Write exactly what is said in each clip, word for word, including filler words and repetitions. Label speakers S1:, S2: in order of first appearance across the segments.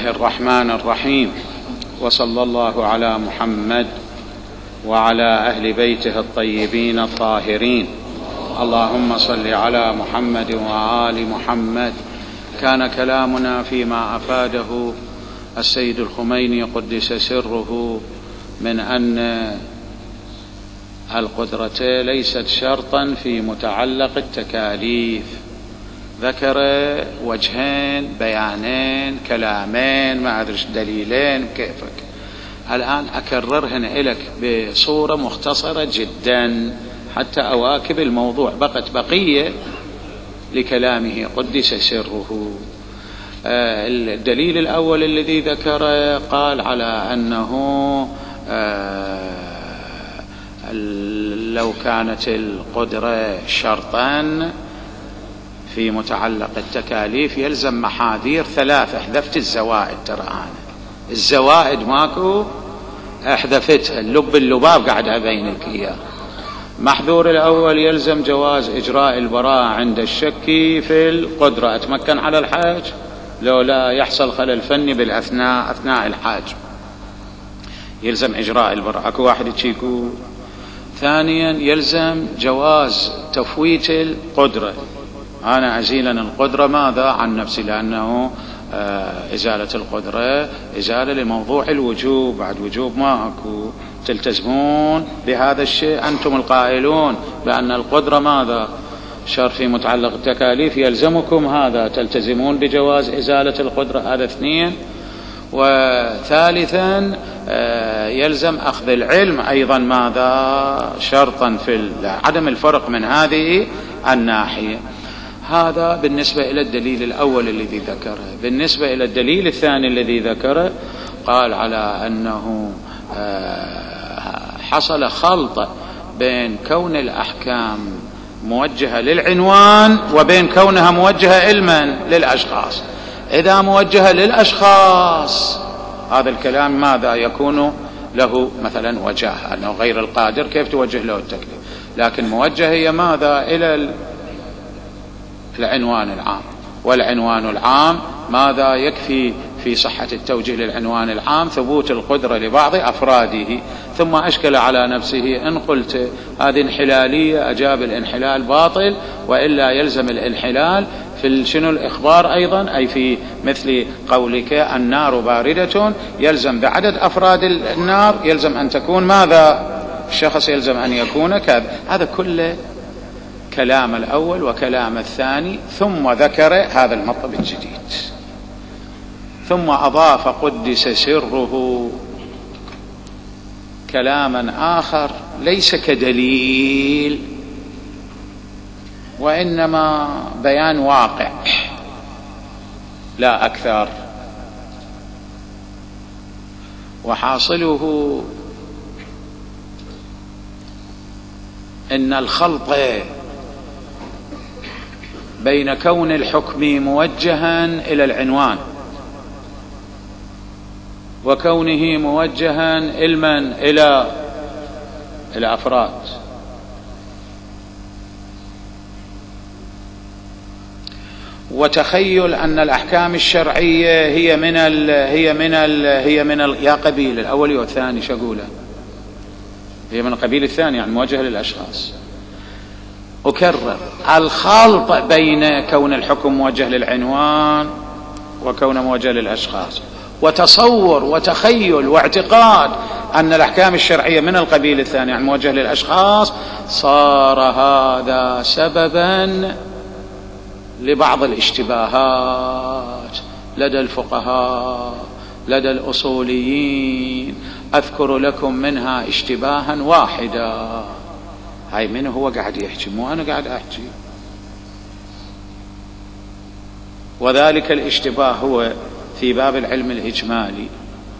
S1: الله الرحمن الرحيم، وصلى الله على محمد وعلى أهل بيته الطيبين الطاهرين. اللهم صل على محمد وآل محمد. كان كلامنا فيما أفاده السيد الخميني قدس سره من أن القدرة ليست شرطا في متعلق التكاليف. ذكر وجهين، بيانين، كلامين، ما أدري دليلين، كيفك. الآن أكررهن لك بصورة مختصرة جدا حتى أواكب الموضوع، بقت بقية لكلامه قدس سره. الدليل الأول الذي ذكره قال على أنه لو كانت القدرة شرطا في متعلق التكاليف يلزم محاذير ثلاثة. احذفت الزوائد، ترى أنا الزوائد ماكو، احذفتها، اللب اللباب قاعد أبين لك إياه. محذور الأول يلزم جواز إجراء البراءة عند الشك في القدرة. أتمكن على الحاج لو لا يحصل خلل فني بالأثناء أثناء الحاج، يلزم إجراء البراءة. أكو واحد تشيكو. ثانيا يلزم جواز تفويت القدرة، أنا أزيل القدرة ماذا عن نفسي، لأنه إزالة القدرة إزالة لموضوع الوجوب، بعد وجوب ما أكو. تلتزمون بهذا الشيء أنتم القائلون بأن القدرة ماذا شرط في متعلق التكاليف، يلزمكم هذا، تلتزمون بجواز إزالة القدرة. هذا اثنين. وثالثا يلزم أخذ العلم أيضا ماذا شرطا في عدم الفرق من هذه الناحية. هذا بالنسبة إلى الدليل الأول الذي ذكره. بالنسبة إلى الدليل الثاني الذي ذكره قال على أنه حصل خلط بين كون الأحكام موجهة للعنوان وبين كونها موجهة علما للأشخاص. إذا موجهة للأشخاص هذا الكلام ماذا يكون له مثلا وجاهة، أنه غير القادر كيف توجه له التكليف، لكن موجهة هي ماذا إلى العنوان العام. والعنوان العام ماذا يكفي في صحة التوجيه للعنوان العام ثبوت القدرة لبعض أفراده. ثم أشكل على نفسه إن قلت هذه انحلالية، أجاب الانحلال باطل، وإلا يلزم الانحلال في شنو الإخبار أيضا، أي في مثل قولك النار باردة، يلزم بعدد أفراد النار يلزم أن تكون ماذا الشخص يلزم أن يكون كذا. هذا كله كلام الأول وكلام الثاني. ثم ذكر هذا المطلب الجديد، ثم أضاف قدس سره كلاما آخر ليس كدليل وإنما بيان واقع لا أكثر. وحاصله إن الخلط بين كون الحكم موجها إلى العنوان وكونه موجها علما إلى الأفراد وتخيل أن الأحكام الشرعية هي من ال هي من ال هي من ال يا قبيل الأول والثاني شقوله هي من القبيل الثاني، يعني موجهة للأشخاص. أكرر الخلط بين كون الحكم موجه للعنوان وكونه موجه للأشخاص، وتصور وتخيل واعتقاد أن الأحكام الشرعية من القبيل الثاني يعني موجه للأشخاص، صار هذا سببا لبعض الاشتباهات لدى الفقهاء لدى الأصوليين. أذكر لكم منها اشتباها واحدا. هاي من هو قاعد يحكي، مو أنا قاعد أحكي. وذلك الاشتباه هو في باب العلم الإجمالي.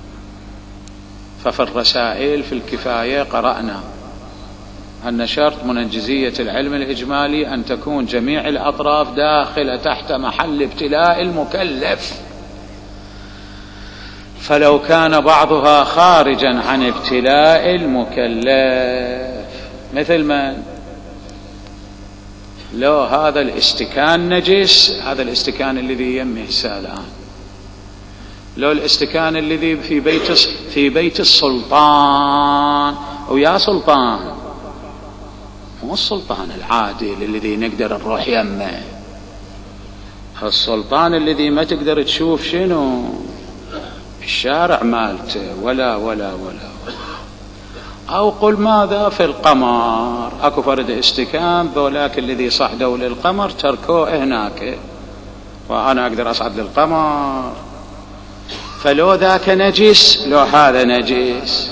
S1: ففي الرسائل في الكفاية قرأنا أن شرط منجزية العلم الإجمالي أن تكون جميع الأطراف داخلة تحت محل ابتلاء المكلف، فلو كان بعضها خارجا عن ابتلاء المكلف مثل من لو هذا الاستكان نجس، هذا الاستكان الذي يمه الآن لو الاستكان الذي في بيت في بيت السلطان، ويا سلطان مو السلطان العادي الذي نقدر نروح يمه، السلطان الذي ما تقدر تشوف شنو الشارع مالته ولا ولا ولا أو قل ماذا في القمر، أكو فرد استكان ذولاك الذي صعدوا للقمر تركوه هناك وأنا أقدر أصعد للقمر، فلو ذاك نجس لو هذا نجس.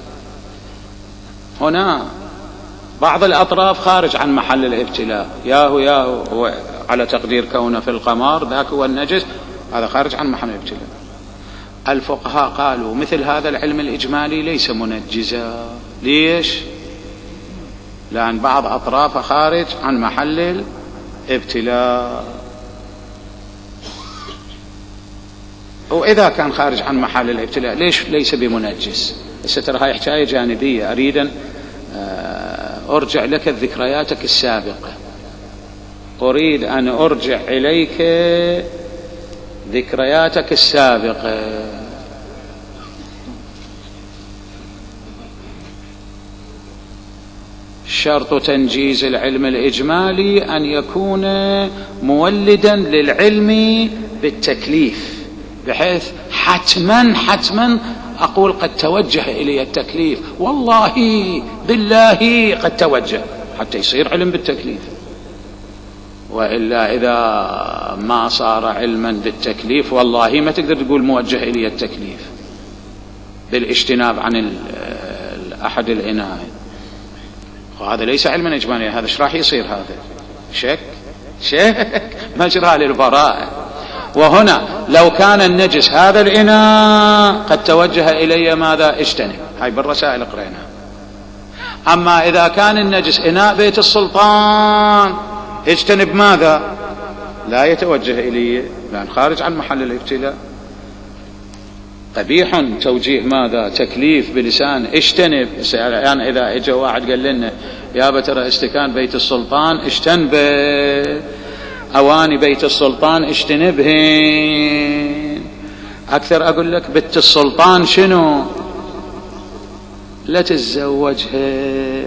S1: هنا بعض الأطراف خارج عن محل الابتلاء، ياهو ياهو هو على تقدير كونه في القمر ذاك هو النجس، هذا خارج عن محل الابتلاء. الفقهاء قالوا مثل هذا العلم الإجمالي ليس منجزا. ليش؟ لأن بعض أطرافه خارج عن محل الابتلاء، وإذا كان خارج عن محل الابتلاء ليش ليس بمنجس؟ ترى هاي حكاية جانبية، أريد أن أرجع لك ذكرياتك السابقة، أريد أن أرجع إليك ذكرياتك السابقة. شرط تنجيز العلم الإجمالي أن يكون مولدا للعلم بالتكليف، بحيث حتما حتما أقول قد توجه إلي التكليف، والله بالله قد توجه، حتى يصير علم بالتكليف. وإلا إذا ما صار علما بالتكليف والله ما تقدر تقول موجه إلي التكليف بالاجتناب عن أحد العناية، وهذا ليس علما إجماليا. هذا ايش راح يصير؟ هذا شك شك مجرى للبراءة. وهنا لو كان النجس هذا الإناء قد توجه إلي ماذا؟ اجتنب، هاي بالرسائل قريناها. أما إذا كان النجس إناء بيت السلطان اجتنب ماذا؟ لا يتوجه إلي لأن خارج عن محل الابتلاء. قبيح توجيه ماذا؟ تكليف بلسان اجتنب. يعني إذا اجى واحد قال لنا يا بترى استكان بيت السلطان اجتنب، أواني بيت السلطان اجتنبهن، أكثر أقول لك بنت السلطان شنو؟ لا تتزوجها.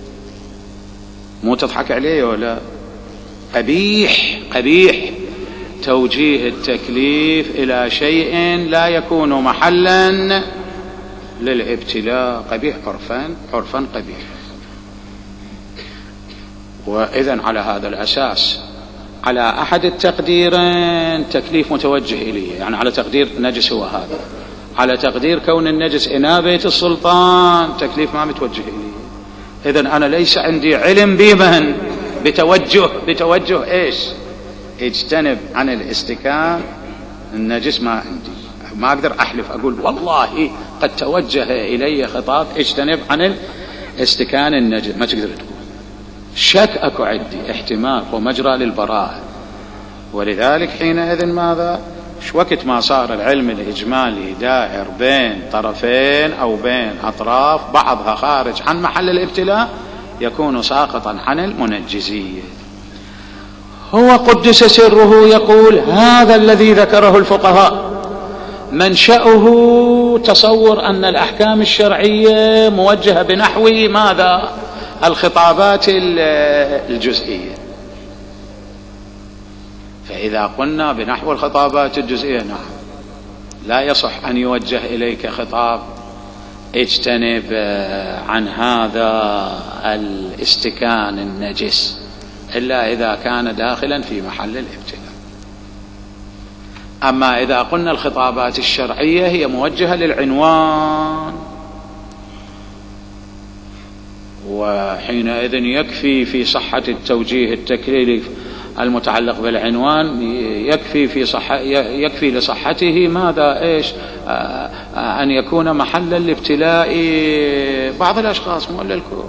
S1: مو تضحك عليه ولا؟ قبيح قبيح توجيه التكليف إلى شيء لا يكون محلا للابتلاء، قبيح عرفا عرفا قبيح. وإذن على هذا الأساس على أحد التقديرين تكليف متوجه إليه، يعني على تقدير نجس هو هذا، على تقدير كون النجس إناء بيت السلطان تكليف ما متوجه إليه. إذن أنا ليس عندي علم بمن بتوجه بتوجه إيش؟ اجتنب عن الاستكان النجس، ما عندي، ما أقدر أحلف أقول والله قد توجه إلي خطاب اجتنب عن الاستكان النجس، ما تقدر تقول. شك أكو عندي احتمال ومجرى للبراءة. ولذلك حينئذ ماذا؟ شو وقت ما صار العلم الإجمالي دائر بين طرفين أو بين أطراف بعضها خارج عن محل الابتلاء يكون ساقطا عن المنجزية. هو قدس سره يقول هذا الذي ذكره الفقهاء منشأه تصور أن الأحكام الشرعية موجهة بنحو ماذا؟ الخطابات الجزئية. فإذا قلنا بنحو الخطابات الجزئية نعم لا يصح أن يوجه إليك خطاب اجتنب عن هذا الاستكان النجس إلا إذا كان داخلا في محل الابتلاء. أما إذا قلنا الخطابات الشرعية هي موجهة للعنوان، وحينئذ يكفي في صحة التوجيه التكليفي المتعلق بالعنوان، يكفي في صحة يكفي لصحته ماذا إيش؟ أن يكون محلا لابتلاء بعض الأشخاص مو للكل.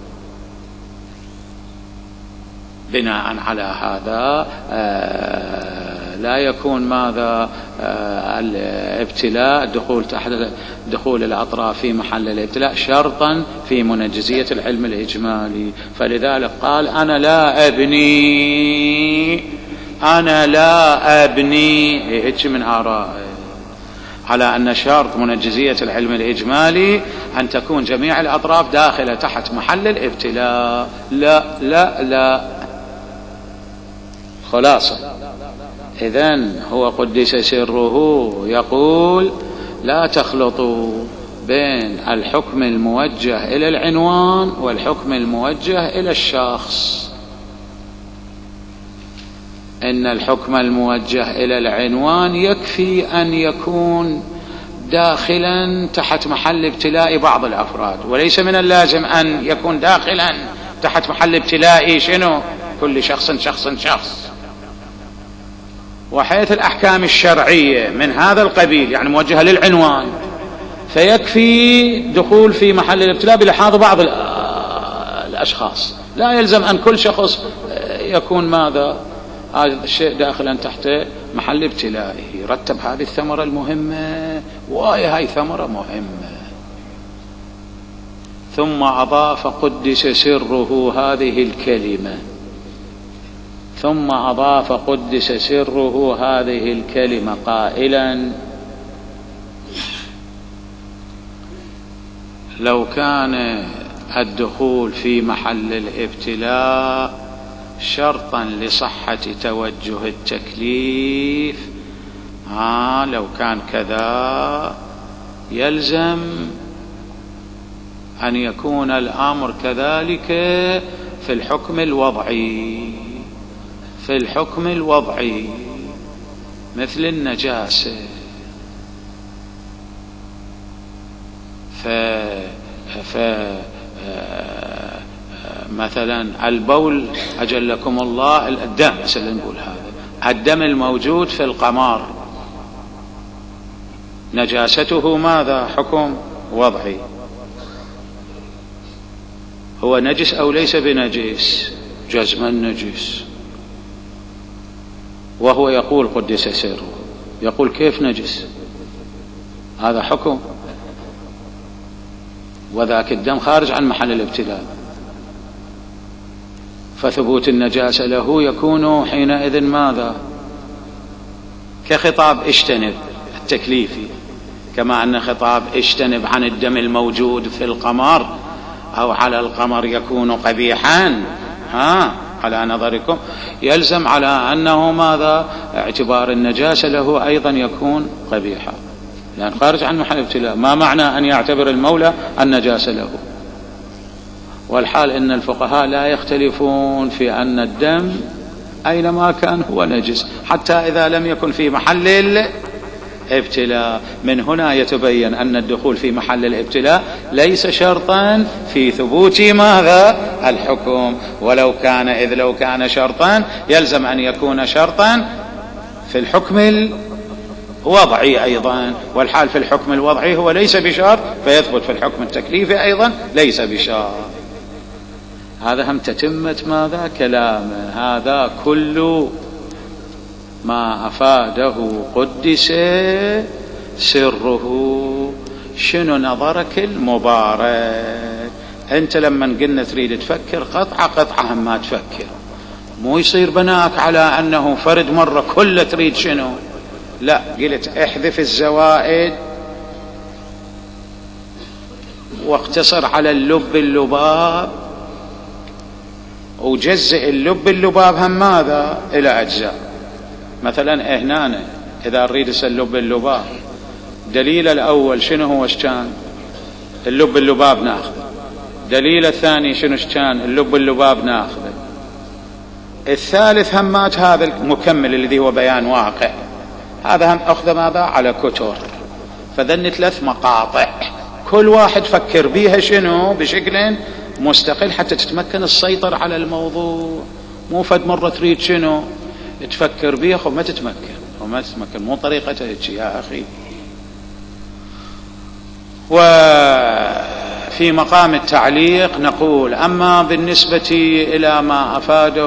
S1: بناء على هذا لا يكون ماذا الابتلاء دخول تحت دخول الأطراف في محل الابتلاء شرطا في منجزية العلم الإجمالي. فلذلك قال أنا لا أبني أنا لا أبني هيك من آراء على أن شرط منجزية العلم الإجمالي أن تكون جميع الأطراف داخلة تحت محل الابتلاء. لا لا لا. خلاصة، إذن هو قدس سره يقول لا تخلطوا بين الحكم الموجه إلى العنوان والحكم الموجه إلى الشخص. إن الحكم الموجه إلى العنوان يكفي أن يكون داخلا تحت محل ابتلاء بعض الأفراد، وليس من اللازم أن يكون داخلا تحت محل ابتلاء شنو كل شخص شخص شخص. وحيث الأحكام الشرعية من هذا القبيل يعني موجهة للعنوان، فيكفي دخول في محل الابتلاء بلحاظ بعض الأشخاص، لا يلزم أن كل شخص يكون ماذا هذا الشيء داخلا تحت محل ابتلائه. رتب هذه الثمرة المهمة، وهي هاي ثمرة مهمة. ثم أضاف قدس سره هذه الكلمة، ثم أضاف قدس سره هذه الكلمة قائلا: لو كان الدخول في محل الابتلاء شرطا لصحة توجه التكليف، آه لو كان كذا يلزم أن يكون الأمر كذلك في الحكم الوضعي. في الحكم الوضعي مثل النجاسة، ف... ف... مثلا البول أجلكم الله، الدم مثلا نقول هذا الدم الموجود في القمار نجاسته ماذا؟ حكم وضعي. هو نجس أو ليس بنجس؟ جزما نجس. وهو يقول قدس سره، يقول كيف نجس؟ هذا حكم، وذاك الدم خارج عن محل الابتلاء، فثبوت النجاسة له يكون حينئذ ماذا؟ كخطاب اجتنب التكليفي، كما أن خطاب اجتنب عن الدم الموجود في القمر أو على القمر يكون قبيحا ها على نظركم، يلزم على أنه ماذا؟ اعتبار النجاسة له أيضا يكون قبيحا، لأن خارج عن محل ابتلاء. ما معنى أن يعتبر المولى النجاسة له؟ والحال إن الفقهاء لا يختلفون في أن الدم أينما كان هو نجس، حتى إذا لم يكن في محل الابتلاء. من هنا يتبين أن الدخول في محل الابتلاء ليس شرطا في ثبوت ماذا؟ الحكم. ولو كان إذ لو كان شرطا يلزم أن يكون شرطا في الحكم الوضعي أيضا، والحال في الحكم الوضعي هو ليس بشرط، فيثبت في الحكم التكليفي أيضا ليس بشرط. هذا هم تتمة ماذا؟ كلامه. هذا كل ما أفاده قدس سره. شنو نظرك المبارك؟ أنت لما قلنا تريد تفكر قطعة قطعة هم ما تفكر، مو يصير بناك على أنه فرد مرة كله تريد شنو، لا، قلت احذف الزوائد واقتصر على اللب اللباب، وجزء اللب اللباب هم ماذا؟ إلى أجزاء. مثلا هنا إذا نريد اللب اللباب، دليل الأول شنو هو؟ شكان اللب اللباب ناخذه. دليل الثاني شنو؟ شكان اللب اللباب ناخذه. الثالث همات هذا المكمل الذي هو بيان واقع، هذا هم أخذ ماذا؟ على كتر. فذن ثلاث مقاطع كل واحد فكر بيها شنو؟ بشكل مستقل حتى تتمكن السيطرة على الموضوع. مو فد مرة تريد شنو تفكر بيها وما تتمكن وما تتمكن، مو طريقته هيك يا أخي. وفي مقام التعليق نقول: أما بالنسبة إلى ما أفاده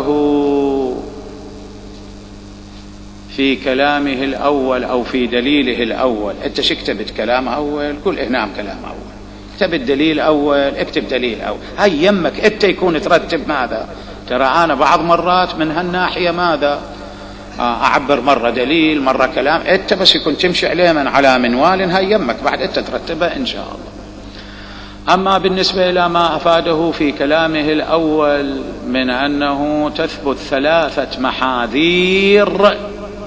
S1: في كلامه الأول أو في دليله الأول، أنت شو كتبت؟ كلام أول؟ قل إيه نعم كلام أول. اكتب الدليل أول، اكتب دليل أول، هاي يمك أنت يكون ترتب ماذا. ترى أنا بعض مرات من هالناحية ماذا أعبر مرة دليل مرة كلام، أنت بس يكون تمشي عليه من على منوال هاي يمك، بعد أنت ترتبه إن شاء الله. أما بالنسبة إلى ما أفاده في كلامه الأول من أنه تثبت ثلاثة محاذير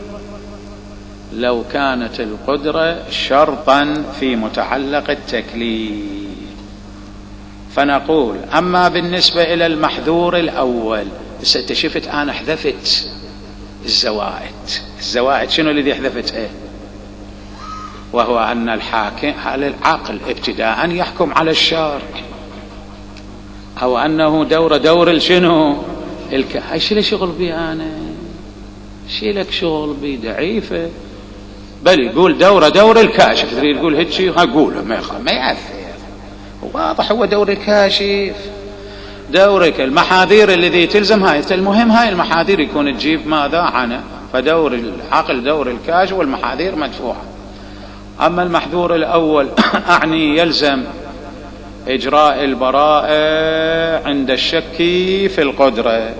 S1: لو كانت القدرة شرطا في متعلق التكليف، فنقول أما بالنسبة إلى المحذور الأول، انت شفت أنا حذفت الزوائد. الزوائد شنو الذي حذفتها؟ وهو أن الحاكم على العقل ابتداء يحكم على الشرع، أو أنه دور دور الشنو الك... هاي شي لي شغل بي أنا، شي لك شغل بي ضعيفة، بل يقول دور دور الكاشف، تريد تقول هيك شيء هقوله ما يخاف ما يأثر، واضح هو دور الكاشف. دورك المحاذير الذي تلزم هاي، المهم هاي المحاذير يكون تجيب ماذا عنه، فدور العقل دور الكاشف والمحاذير مدفوعة. أما المحذور الأول أعني يلزم إجراء البراءة عند الشك في القدرة،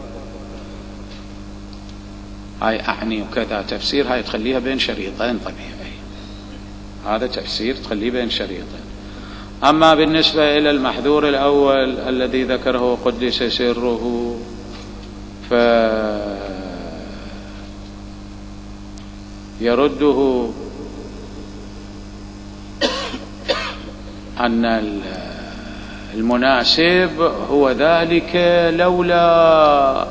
S1: هاي أعني وكذا تفسير، هاي تخليها بين شريطين طبيعي، هذا تفسير تخليه بين شريطين. أما بالنسبة إلى المحذور الأول الذي ذكره قدس سره، فيرده أن المناسب هو ذلك لولا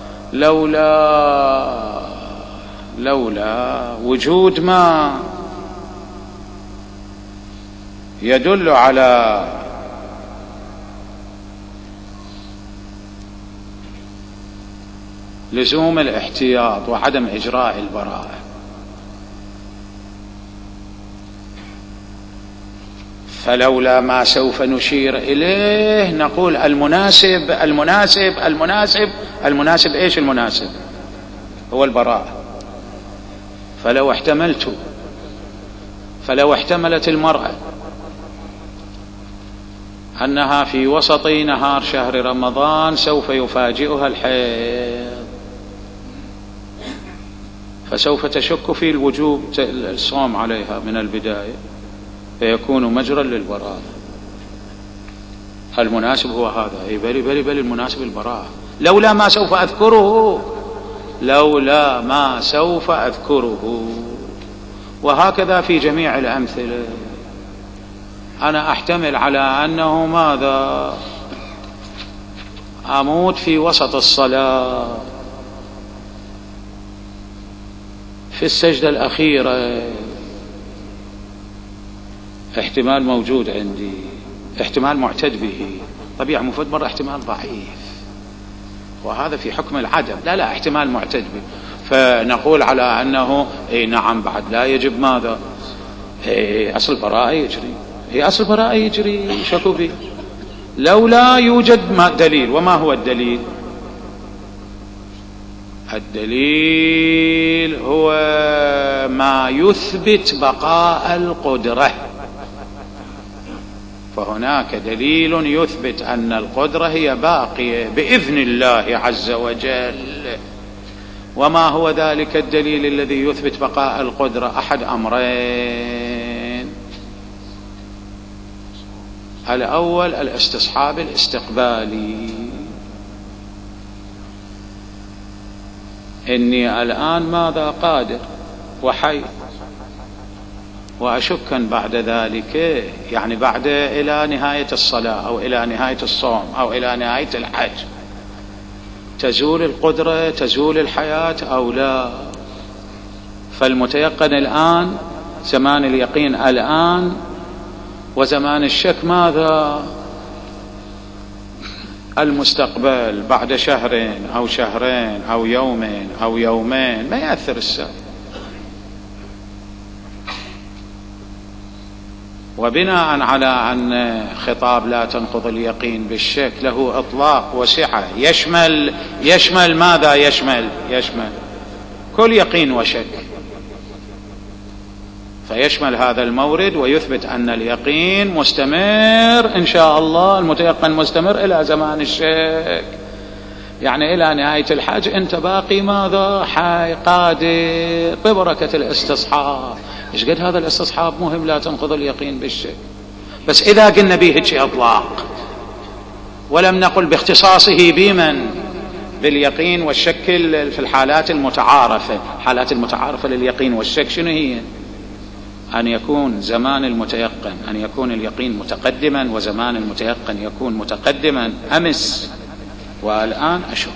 S1: لولا لولا وجود ما يدل على لزوم الاحتياط وعدم إجراء البراءة. فلولا ما سوف نشير إليه نقول المناسب المناسب المناسب المناسب إيش المناسب؟ هو البراءة. فلو احتملت فلو احتملت المرأة أنها في وسط نهار شهر رمضان سوف يفاجئها الحيض، فسوف تشك في الوجوب الصوم عليها من البداية، فيكون مجرى للبراءة. المناسب هو هذا، أي بلي بلي بلي المناسب البراءة. لولا ما سوف أذكره لولا ما سوف أذكره وهكذا في جميع الأمثلة. أنا أحتمل على أنه ماذا أموت في وسط الصلاة في السجدة الأخيرة، احتمال موجود عندي، احتمال معتد به، طبيعي مفيد مرة احتمال ضعيف، وهذا في حكم العدم، لا لا احتمال معتد به، فنقول على أنه اي نعم بعد لا يجب ماذا، اي أصل براءة يجري، هي أصل براءة يجري شكو به لولا يوجد ما دليل. وما هو الدليل؟ الدليل هو ما يثبت بقاء القدرة، فهناك دليل يثبت أن القدرة هي باقية بإذن الله عز وجل. وما هو ذلك الدليل الذي يثبت بقاء القدرة؟ أحد أمرين: الأول الاستصحاب الاستقبالي، إني الآن ماذا قادر وحي، وأشكا بعد ذلك يعني بعد إلى نهاية الصلاة أو إلى نهاية الصوم أو إلى نهاية الحج تزول القدرة تزول الحياة أو لا. فالمتيقن الآن زمان اليقين الآن، وزمان الشك ماذا؟ المستقبل بعد شهرين أو شهرين أو يومين أو يومين، ما يأثر السبب. وبناء على أن خطاب لا تنقض اليقين بالشك له إطلاق وسعة، يشمل يشمل ماذا؟ يشمل يشمل كل يقين وشك، فيشمل هذا المورد ويثبت أن اليقين مستمر إن شاء الله، المتيقن مستمر إلى زمان الشك. يعني إلى نهاية الحج أنت باقي ماذا؟ حي قادر ببركة الاستصحاب. إيش قد هذا الاستصحاب مهم، لا تنقض اليقين بالشك. بس إذا قلنا به هيك أطلاق ولم نقل باختصاصه بمن؟ باليقين والشك في الحالات المتعارفة. حالات المتعارفة لليقين والشك شنو هي؟ أن يكون زمان المتيقن، أن يكون اليقين متقدما وزمان المتيقن يكون متقدما أمس والآن أشك.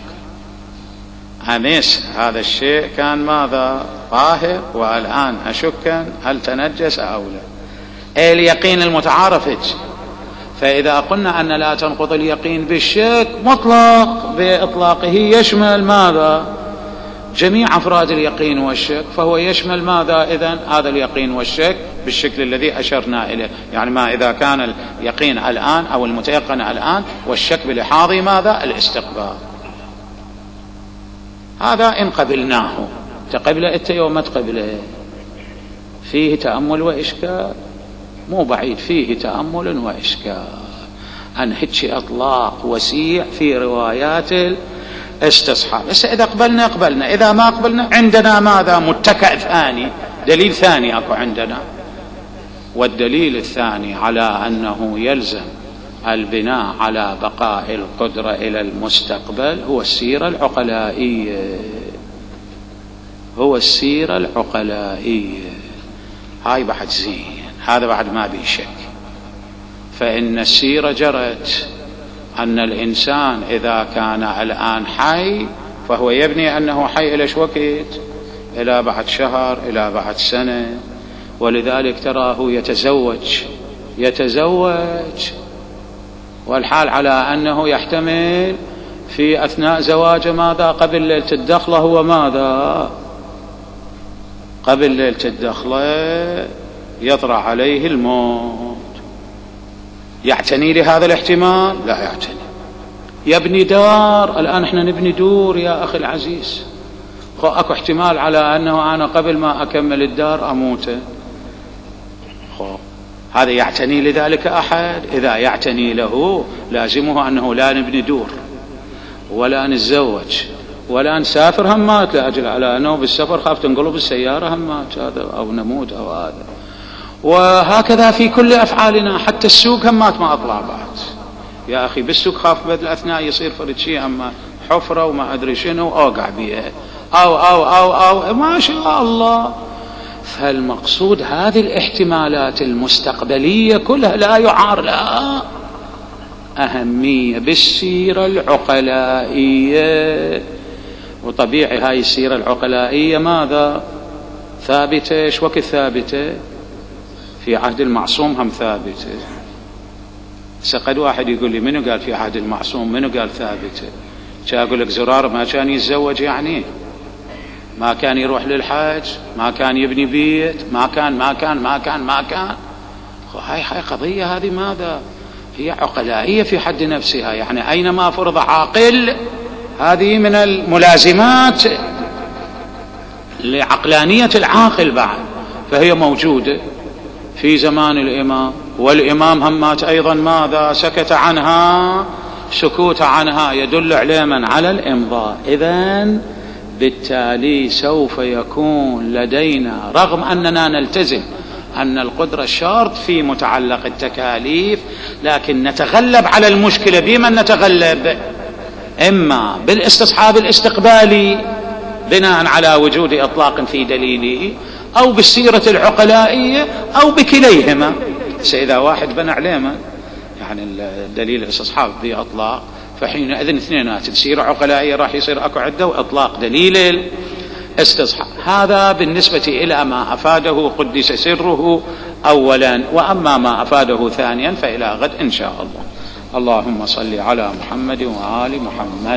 S1: أمس هذا الشيء كان ماذا؟ طاهر، والآن أشك هل تنجس أو لا. اليقين المتعارف. فإذا قلنا أن لا تنقض اليقين بالشك مطلق بإطلاقه يشمل ماذا؟ جميع أفراد اليقين والشك، فهو يشمل ماذا إذن؟ هذا اليقين والشك بالشكل الذي أشرنا إليه. يعني ما إذا كان اليقين الآن أو المتيقن الآن والشك بلحاظ ماذا؟ الاستقبال. هذا إن قبلناه. تقبل أنت يوم ما تقبله فيه تأمل وإشكال، مو بعيد فيه تأمل وإشكال. أن هيك أطلاق وسيع في روايات الاستصحاب. بس إذا قبلنا قبلنا، إذا ما قبلنا عندنا ماذا؟ متكأ ثاني، دليل ثاني أكو عندنا. والدليل الثاني على أنه يلزم البناء على بقاء القدرة إلى المستقبل هو السيرة العقلائية. هو السيرة العقلائية. هاي بعد زين، هذا بعد ما بيه شك. فإن السيرة جرت أن الإنسان إذا كان الآن حي فهو يبني أنه حي إلى شو وقت؟ إلى بعد شهر، إلى بعد سنة. ولذلك تراه يتزوج يتزوج والحال على أنه يحتمل في أثناء زواجه ماذا؟ قبل ليلة الدخلة هو ماذا؟ قبل ليلة الدخلة يطرأ عليه الموت. يعتني لهذا الاحتمال؟ لا يعتني. يبني دار، الآن احنا نبني دور يا أخي العزيز، اكو احتمال على أنه أنا قبل ما أكمل الدار أموت. هذا يعتني لذلك أحد؟ إذا يعتني له لازمه أنه لا نبني دور ولا نتزوج ولا نسافر همات لأجل على أنه بالسفر خاف تنقلب السيارة همات هذا أو نموت أو هذا. وهكذا في كل أفعالنا، حتى السوق همات ما أطلع بعد يا أخي. بالسوق خاف بدل أثناء يصير فرد شيء أما حفرة وما أدري شنو أوقع بيها أو أو أو أو ما شاء الله. فالمقصود هذه الاحتمالات المستقبلية كلها لا يعار لها أهمية بالسيرة العقلائية. وطبيعي هاي السيرة العقلائية ماذا؟ ثابتة. ايش وقت ثابتة؟ في عهد المعصوم هم ثابتة. سقد واحد يقول لي منو قال في عهد المعصوم؟ منو قال ثابتة؟ شا أقول لك زرار ما كان يتزوج، يعني ما كان يروح للحج، ما كان يبني بيت، ما كان ما كان ما كان ما كان. هاي هاي قضية، هذه ماذا؟ هي عقلائية في حد نفسها. يعني أينما فرض عاقل هذه من الملازمات لعقلانية العاقل بعد، فهي موجودة في زمان الإمام. والإمام همات أيضا ماذا؟ سكت عنها. سكوت عنها يدل على من؟ على الإمضاء. إذن بالتالي سوف يكون لدينا، رغم أننا نلتزم أن القدرة شرط في متعلق التكاليف، لكن نتغلب على المشكلة. بمن نتغلب؟ إما بالاستصحاب الاستقبالي بناء على وجود إطلاق في دليله، أو بالسيرة العقلائية، أو بكليهما. سإذا واحد بنى عليما يعني الدليل الاستصحاب بإطلاق، فحينئذ اثنينات السيرة عقلائية راح يصير أكو عدة، وإطلاق دليل الاستصحاب. هذا بالنسبة إلى ما أفاده قدس سره أولا. وأما ما أفاده ثانيا فإلى غد إن شاء الله. اللهم صل على محمد وآل محمد.